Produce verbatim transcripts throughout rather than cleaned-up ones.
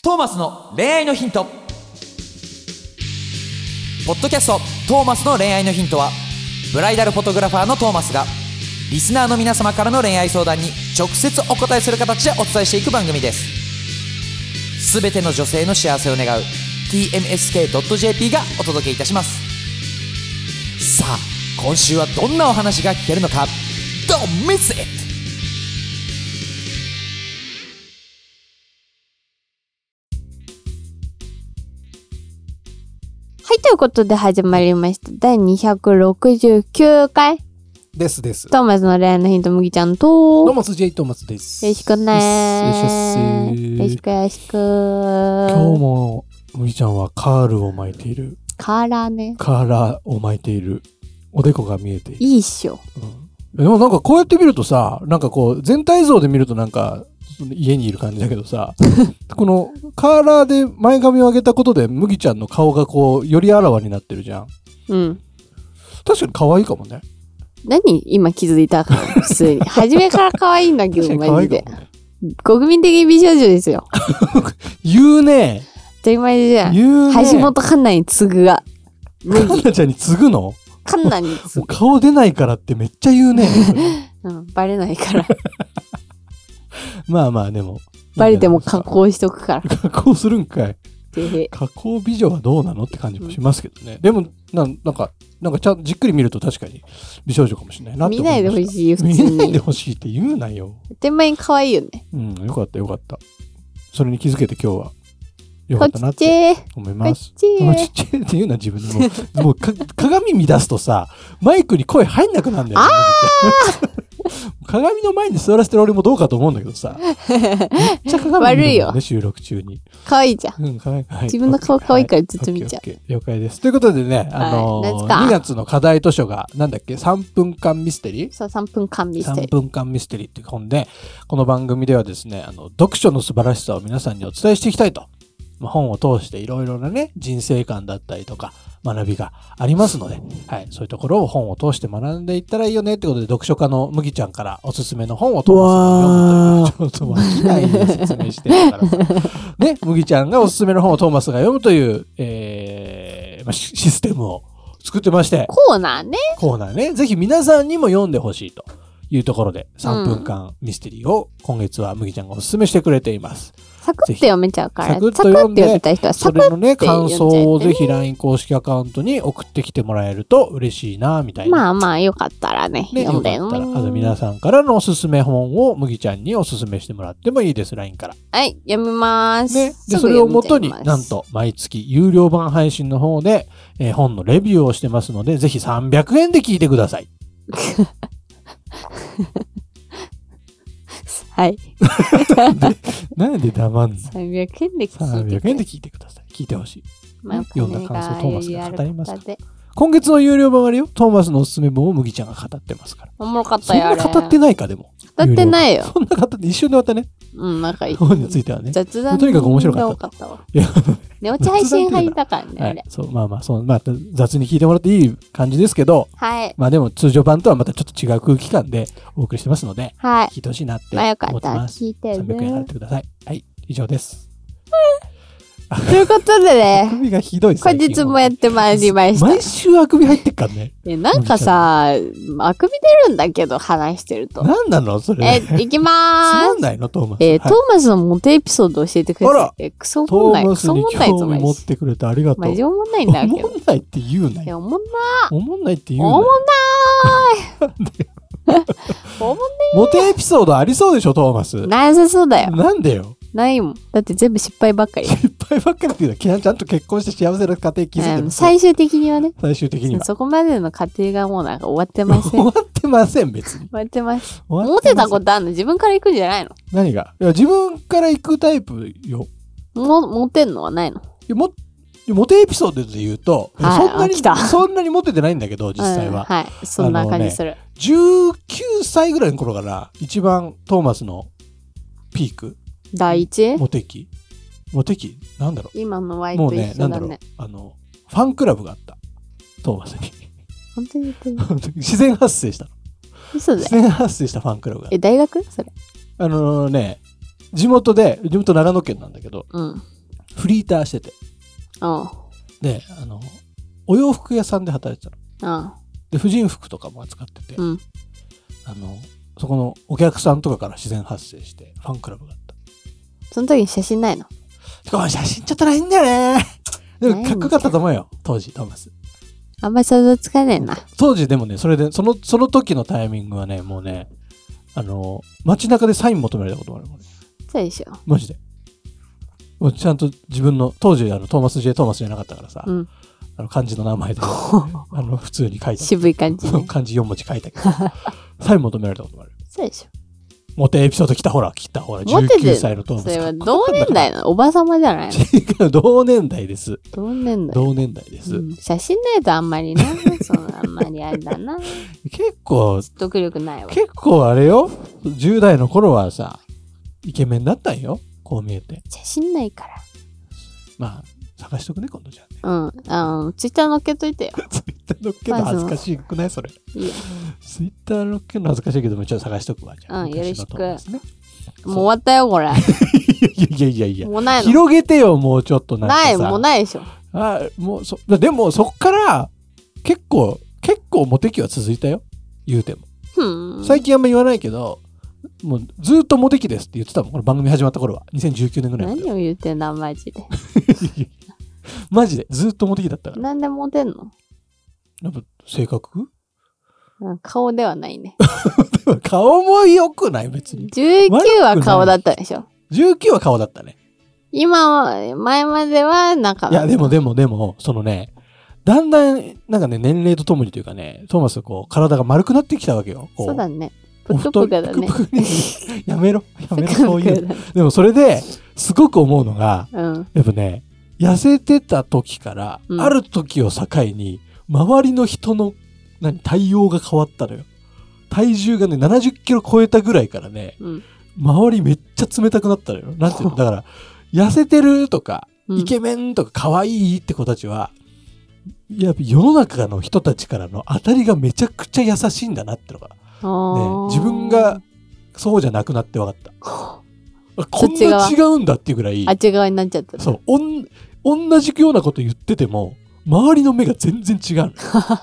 トーマスの恋愛のヒント。ポッドキャストトーマスの恋愛のヒントは、ブライダルフォトグラファーのトーマスがリスナーの皆様からの恋愛相談に直接お答えする形でお伝えしていく番組です。すべての女性の幸せを願う ティーエムエスケードットジェーピー がお届けいたします。さあ今週はどんなお話が聞けるのか、 Don't miss it。 はい、ということで始まりましただいにひゃくろくじゅうきゅうかいですですトーマスの恋愛のヒント、麦ちゃんとトーマス J トーマスです。 よろしくねー。よろしくよろしく。 今日も麦ちゃんはカールを巻いている。 カーラーね。 カーラーを巻いている。おでこが見えている。 いいっしょ、 うん、でもなんかこうやって見るとさ、なんかこう全体像で見るとなんか家にいる感じだけどさこのカーラーで前髪を上げたことで麦ちゃんの顔がこうよりあらわになってるじゃん。 うん。 確かに可愛いかもね。 何今気づいたか普通に初めから可愛いんだけどマジで、 ね、 国民的美少女ですよ言うね。 当たり前じゃん。 言うね。 橋本環奈に次ぐが環奈ちゃんに次ぐの。 環奈に次ぐ。 顔出ないからってめっちゃ言うねうん、バレないからまあまあでもバレても加工しとくから。 加工するんかい。 で加工美女はどうなのって感じもしますけどね、うん、でもな、なんかなんかちゃんとじっくり見ると確かに美少女かもしれないなって思いました。 見ないでほしいよ普通に。 見ないでほしいって言うなよ。 当たり前に可愛いよね。 うん、よかったよかった。それに気づけて今日はよかったなって思います。 こっちーちっちゃいって言うな自分でももうか鏡乱すとさマイクに声入んなくなるんだよね。鏡の前に座らせてる俺もどうかと思うんだけどさ、めっちゃ鏡見るもんね。悪いよ収録中に。 可愛いじゃん。 うん、可愛い可愛い。 自分の顔可愛いからずっと見ちゃう。 はい、了解です。ということでね、あのーはい、 にがつの課題図書がなんだっけ、さんぷんかんミステリー。 そう、さんぷんかんミステリー。 さんぷんかんミステリーっていう本で、この番組ではですね、あの読書の素晴らしさを皆さんにお伝えしていきたいと。まあ、本を通していろいろなね人生観だったりとか学びがありますので、はい、そういうところを本を通して学んでいったらいいよねってことで、読書家の麦ちゃんからおすすめの本をトーマスが読むという、ちょっと飽きないで説明してるからさね、麦ちゃんがおすすめの本をトーマスが読むという、えーまあ、システムを作ってまして、 コーナーねコーナーね、ぜひ皆さんにも読んでほしいというところでさんぷんかんミステリーを今月は麦ちゃんがおすすめしてくれています。 サクッと読めちゃうから、 サクッと読んで、 読みたい人はサクッそれのね感想をぜひラライン 公式アカウントに送ってきてもらえると嬉しいなみたいな。 まあまあよかったらね、 ね、 読んでよかったらあと皆さんからのおすすめ本を麦ちゃんにおすすめしてもらってもいいです。 ライン から。 はい、読みます。 ね、でそれをもとになんと毎月有料版配信の方で、えー、本のレビューをしてますので、ぜひさんびゃくえんで聞いてください。はいなんで。なんで黙んの。 さんびゃくえんで聞いてください。 さんびゃくえんで聞いてください。聞いてほしい。 まあ、 読んだ感想トーマスが語りますから。 で今月の有料版あれよ。トーマスのおすすめ本を麦ちゃんが語ってますから。 おもろかったよ。 そんな語ってないかでも。 語ってないよ。 そんな語って一瞬で終わったね。 うん、なんかいい。 本についてはね。 雑談とにかく面白かった。 ったわ。寝落ち配信入ったからね。あれ。 そう、まあまあ、そう、まあ、雑に聞いてもらっていい感じですけど、 はい。 まあでも通常版とはまたちょっと違う空気感でお送りしてますので、 はい。 聞いてほしいなってまあよか思っらったてます。 聞いてね。 さんびゃくえん払ってください。はい、以上です。 ということでね、 あくびがひどい。 本日もやってまいりました。 毎週あくび入ってっからね。 え、なんかさ、あくび出るんだけど、話してると。 なんなのそれ。 え、いきまーす。 つまんないのトーマス。 えー、トーマスのモテエピソード教えてくれて。え、クソおもんない。クソおもんないぞ、 トーマスに興味持ってくれてありがとう。 マジおもんないんだけど。 おもんないって言うなよ。 いや、おもんなー。おもんないって言うなよ。 おもんなーおもんねー。モテエピソードありそうでしょ、トーマス。 なさそうだよ。 なんでよ。 ないもん。だって全部失敗ばっかり。 失敗ばっかりっていうのは、ちゃんと結婚して幸せな家庭築いてる。 最終的にはね。 最終的には。 そこまでの過程がもうなんか終わってません。 終わってません、別に。 終わってます。 モモテたことあるの自分から行くんじゃないの？ 何が？いや、自分から行くタイプよ。 も、モテんのはないの？ いやもモテエピソードで言うと、 はい、 そんなにそんなにモテてないんだけど、実際は、 うん、はい、そんな感じする、ね、 じゅうきゅうさいぐらいの頃から一番トーマスのピーク第一モテ期モテ期なんだろう、 今のワイと一緒だね。 もうね、なんだろう、あのファンクラブがあったトーマスに本当に言ってる自然発生したの。 嘘で自然発生したファンクラブが。 え、大学それ？ あのー、ね、地元で地元長野県なんだけど、 うん、 フリーターしてて。 うん。 で、あの、お洋服屋さんで働いてたの。 うん。 で、婦人服とかも扱ってて、 うん。 あの、そこのお客さんとかから自然発生して、ファンクラブがあった。 その時に写真ないの？ てか、写真ちょっとないんだよね。でも、かっこよかったと思うよ、当時、トーマス。 あんまり想像つかねえな。 当時でもね、それで、その、その時のタイミングはね、もうね、あの、街中でサイン求められたこともあるもんね。 そうでしょ。 マジで。もうちゃんと自分の、当時、あの、トーマス J トーマスじゃなかったからさ、 うん。 あの漢字の名前で、あの、普通に書いた。 渋い感じ、ね。 漢字よん文字書いたけど、サイン求められたこともある。 そうでしょ。 モテエピソード来た、ほら、来た、ほら、 モテてじゅうきゅうさいのトーマス。 それは同年代のおばさまじゃないの？ 違う、同年代です。 同年代。 同年代です。 うん、写真ないとあんまりな。そのあんまりあれだな。 結構、 説得力ないわ。 結構あれよ。じゅう代の頃はさ、イケメンだったんよ。こう見えて。 写真ないから。 まあ、探しとくね、今度じゃあね。 うん。あの、ツイッター載っけといてよ。 ツイッター乗っけるの恥ずかしくないそれ。 いいよ。 ツイッター乗っけるの恥ずかしいけども、ちょっと探しとくわ。じゃあ。 うん、よろしく。 ね、 もう終わったよ、これ。 いやいやいやいや。 もうないの？ 広げてよ、もうちょっとなんかさ。 ない、もうないでしょ。 あ、もうそ、でもそっから、結構、結構モテ期は続いたよ。言うても。 ふん。 最近あんま言わないけど、もうずっとモテ期ですって言ってたもん。この番組始まった頃は。にせんじゅうきゅうねんぐらい。 何を言ってんだ、マジで。 マジで。ずっとモテ期だったから。 なんでモテんの？ やっぱ性格うん、顔ではないね。 顔も良くない別に。 じゅうきゅうは顔だったでしょ。 じゅうきゅうは顔だったね。 今は、前までは中いや、でもでもでも、そのね、だんだん、なんかね、年齢とともにというかね、トーマスこう、体が丸くなってきたわけよ。 そうだね。ぷくぷくだね。 ぷくぷくにやめろ。やめろ、そういう。でもそれで、すごく思うのが、 うん、 やっぱね、痩せてた時から、うん、ある時を境に、周りの人の、何、対応が変わったのよ。体重がね、ななじゅっキロ超えたぐらいからね、うん、周りめっちゃ冷たくなったのよ。なんていうのだから、痩せてるとか、うん、イケメンとか可愛いって子たちは、やっぱ世の中の人たちからの当たりがめちゃくちゃ優しいんだなってのが、ね、自分がそうじゃなくなって分かった。こんな違うんだっていうぐらい。 あっち側になっちゃった、ね。 そう。おん、同じようなこと言ってても、周りの目が全然違う。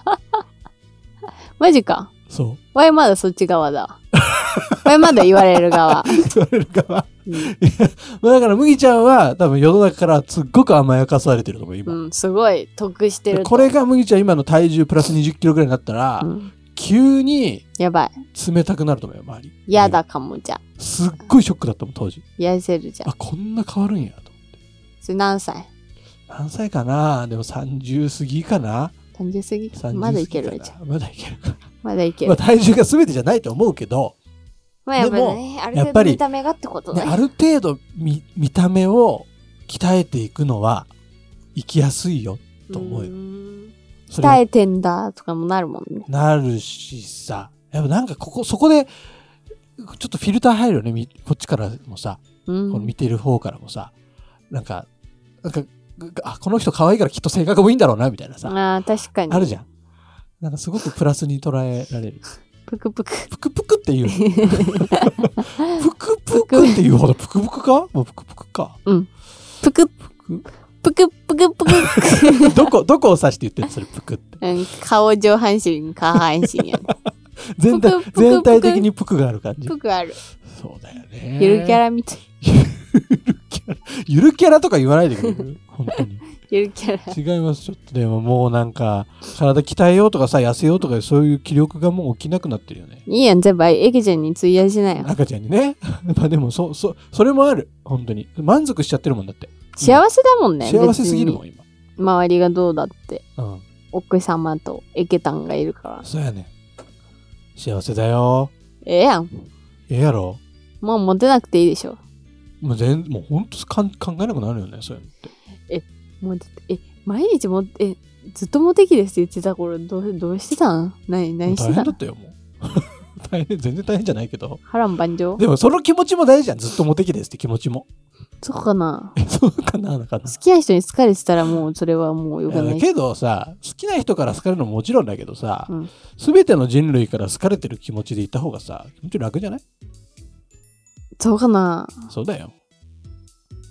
マジか。 そう。 わいまだそっち側だ。わいまだ言われる側。 言われる側。うん、いやまあだから麦ちゃんは多分世の中からすっごく甘やかされてると思う今。 うん、すごい得してると。 これが麦ちゃん今の体重プラスにじゅっキロぐらいになったら、うん、急にやばい冷たくなると思うよ周り。 やだかもじゃ。 すっごいショックだったもん当時。 痩せるじゃん。 あこんな変わるんやと思って。 それ何歳？ 何歳かなでもさんじゅう過ぎかな。 さんじゅう過ぎか。まだいけるじゃん。 まだいけるか。 まだいける。 まあ体重が全てじゃないと思うけど。 まあやっぱりね、ある程度見た目がってことね。 ある程度見、見た目を鍛えていくのは生きやすいよと思うよ。 う鍛えてんだとかもなるもんね。 なるしさ。やっぱなんかここ、そこでちょっとフィルター入るよね。こっちからもさ、うん、この見てる方からもさ、なんか、なんか、あ、この人可愛いからきっと性格もいいんだろうなみたいなさ。 ああ、確かに。 あるじゃん。なんかすごくプラスに捉えられる。 ぷくぷく。 ぷくぷくっていう。ぷくぷくっていうほどぷくぷくかもうぷくぷくか。 うん。ぷくぷく。ぷくぷくぷく。 どこ、どこを指して言ってるそれぷくって。 うん、顔上半身、下半身やね。 全体、全体的にぷくがある感じ。 ぷくある。 そうだよね。 ゆるキャラみたい。 ゆるキャラ。ゆるキャラとか言わないでくれる本当に。 ゆるキャラ。違います。ちょっとでももうなんか、体鍛えようとかさ、痩せようとかそういう気力がもう起きなくなってるよね。 いいやん、全部エケちゃんに費やしなよ。 赤ちゃんにね。まあでも、そ、そ、それもある。本当に。満足しちゃってるもんだって。 幸せだもんね。 幸せすぎるもん、今。 周りがどうだって。 うん。 奥様とエケタンがいるから。 そうやね。幸せだよ。 ええやん。 ええやろ。 もうモテなくていいでしょ。 もう全、もうほんと考えなくなるよね、そういうのって。 え、もう、え、毎日も、え、ずっとモテ期ですって言ってた頃、どう、どうしてたん？何、何してたん？ 大変だったよ、もう。大変、全然大変じゃないけど。 波乱万丈。 でもその気持ちも大事じゃん。ずっとモテ期ですって気持ちも。 そうかな。 え、そうかな、なかな。 好きな人に好かれてたらもうそれはもうよくない。 けどさ、好きな人から好かれるのももちろんだけどさ、すべ、 うん、 ての人類から好かれてる気持ちでいた方がさ、気持ち楽じゃない？ そうかな。 そうだよ。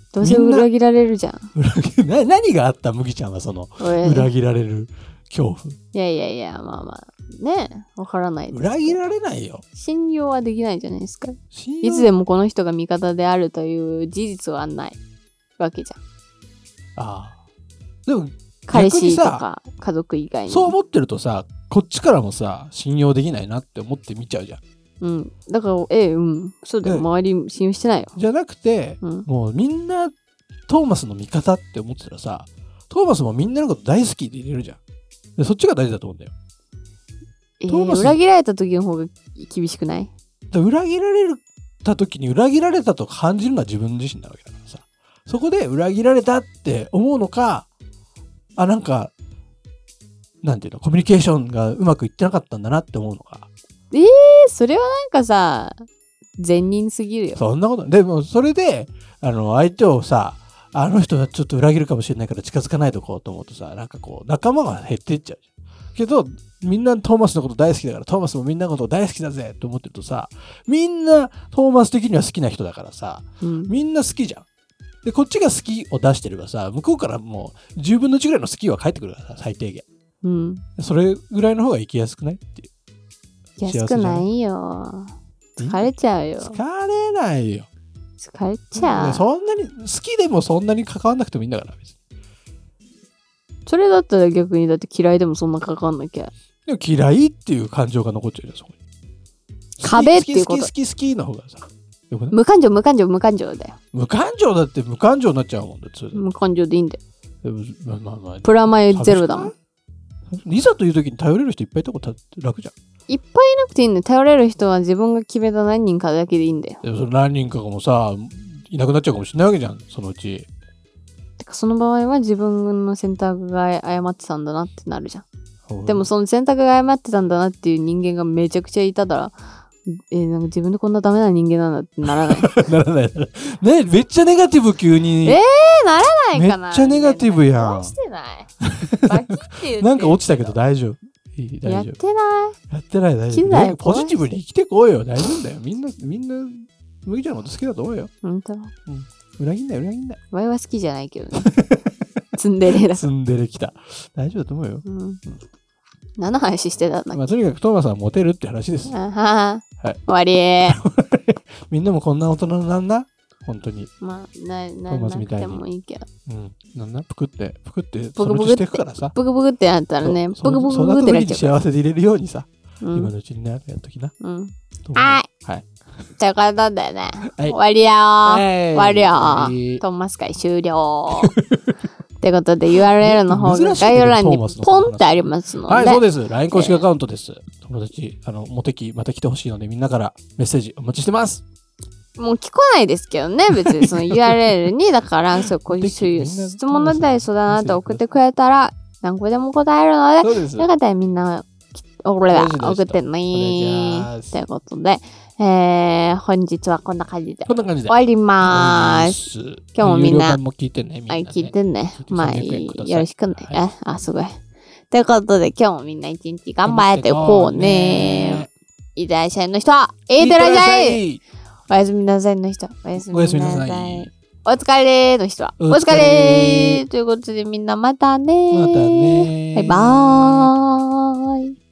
どうせ裏切られるじゃん。 裏切な何があった麦ちゃんはその裏切られる恐怖。 いやいやいや、まあまあね、わからないです。 裏切られないよ。 信用はできないじゃないですか。 信用いつでもこの人が味方であるという事実はないわけじゃん。 ああ。でも彼氏と逆にさか家族以外に。 そう思ってるとさ、こっちからもさ信用できないなって思って見ちゃうじゃん。 うん。だから、ええ、うん。そうだよ。 ね周り信用してないよ。 じゃなくて、 うん。 もうみんなトーマスの味方って思ってたらさ、トーマスもみんなのこと大好きでいれるじゃん。でそっちが大事だと思うんだよ。 えートーマス裏切られた時の方が厳しくない？ で裏切られた時に裏切られたと感じるのは自分自身なわけだからさ、そこで裏切られたって思うのか、あ、なんかなんていうの、コミュニケーションがうまくいってなかったんだなって思うのか。 えー、それはなんかさ、善人すぎるよ。 そんなことでもそれであの相手をさ、あの人はちょっと裏切るかもしれないから近づかないとこうと思うとさ、なんかこう仲間が減っていっちゃうけど、みんなトーマスのこと大好きだからトーマスもみんなのこと大好きだぜって思ってるとさ、みんなトーマス的には好きな人だからさ、 うん、 みんな好きじゃん。でこっちが好きを出してればさ、向こうからもうじゅうぶんのいちぐらいの好きは返ってくるからさ、最低限。 うん。 それぐらいの方が生きやすくないっていう。 安くないよ。疲れちゃうよ。 疲れないよ。 疲れちゃう。 そんなに好きでもそんなに関わんなくてもいいんだから別に。 それだったら逆にだって嫌いでもそんな関わんなきゃ。 でも嫌いっていう感情が残っちゃうじゃん、そこに。 壁っていうこと好き好き好き好きの方がさ、よくない？ 無感情無感情無感情だよ。 無感情だって無感情になっちゃうもんだって。 無感情でいいんだよ。 でもまあまあまあ、 プラマイゼロだもん。 いざという時に頼れる人いっぱいいたこと楽じゃん。 いっぱいいなくていいんだよ。頼れる人は自分が決めた何人かだけでいいんだよ。 でもその何人かがもさ、いなくなっちゃうかもしれないわけじゃん、そのうち。 てかその場合は自分の選択が誤ってたんだなってなるじゃん。でもその選択が誤ってたんだなっていう人間がめちゃくちゃいたら、えー、なんか自分でこんなダメな人間なんだってならない。 ならない。ね、めっちゃネガティブ急に。 えー、ならないかな。 めっちゃネガティブやん。 落ちてないバキって言ってなんか落ちたけど大丈夫。いい大丈夫。 やってないやってない大丈夫。ね、ポジティブに生きてこいよ。大丈夫だよ。みんな、みんな、麦ちゃんのこと好きだと思うよ。 ほんと。 うん。裏切んない、裏切んない。 ワイは好きじゃないけどね。ツンデレだ。 ツンデレ来た。大丈夫だと思うよ。 うん。何の話してたんだっけ？ まあ、とにかくトーマスはモテるって話です。 あははい。 終わりー。 みんなもこんな大人なんだ。本当に。 まあ、な、な、 トーマなくスみたいにてもいいけど。 うん。なんだ、ぷくって、ぷくって、 ブそのうちしていくからさ。 ブクブクってなったらね、ブそうクブクそんなブクってなっ時にちゃうから。 幸せでいれるようにさ、 うん今のうちにね、やっときな。 うん。 と思うはい。 はい。 ということでね、 はい終わりよー。 はい終わりよはいー。トーマス会終了。ということで ユーアールエル の方が珍しいね概要欄にトーマスのポンってありますので、 はい、そうです。ライン 公式アカウントです。友達、あの、モテキ、また来てほしいので、みんなからメッセージお待ちしてます。 もう聞かないですけどね、別にその ユーアールエル に、だからそうこういうそういう質問だったり相談だったり送ってくれたら何個でも答えるので、 そうです。 よかったらみんな俺らどしどしと送ってねお願いしますということで、えー、本日はこんな感じでこんな感じで。 終わりまーす。 す。 今日もみんな有料版も聞いてね、みんな、 はい、 ね。 聞いてね。まあ、 さんびゃくえんくださいよろしくね。 はいえ、あ、すごい。ということで、今日もみんな一日頑張っていこうね。いってらっしゃいの人は、いってらっしゃい。 い。 おやすみなさいの人は、おやすみなさい。 おやすみなさいお疲れの人は、おお疲疲れれということで、みんなまたね。 またね。 バイバーイ。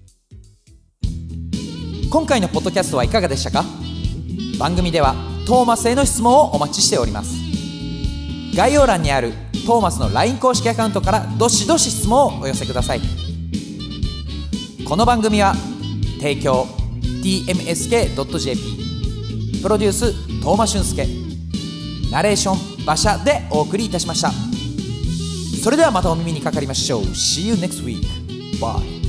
今回のポッドキャストはいかがでしたか？番組ではトーマスへの質問をお待ちしております。概要欄にあるトーマスの ライン 公式アカウントからどしどし質問をお寄せください。この番組は提供 ティーエムエスケードットジェーピー プロデューストーマ俊介、ナレーション馬車でお送りいたしました。それではまたお耳にかかりましょう。 See you next week. Bye.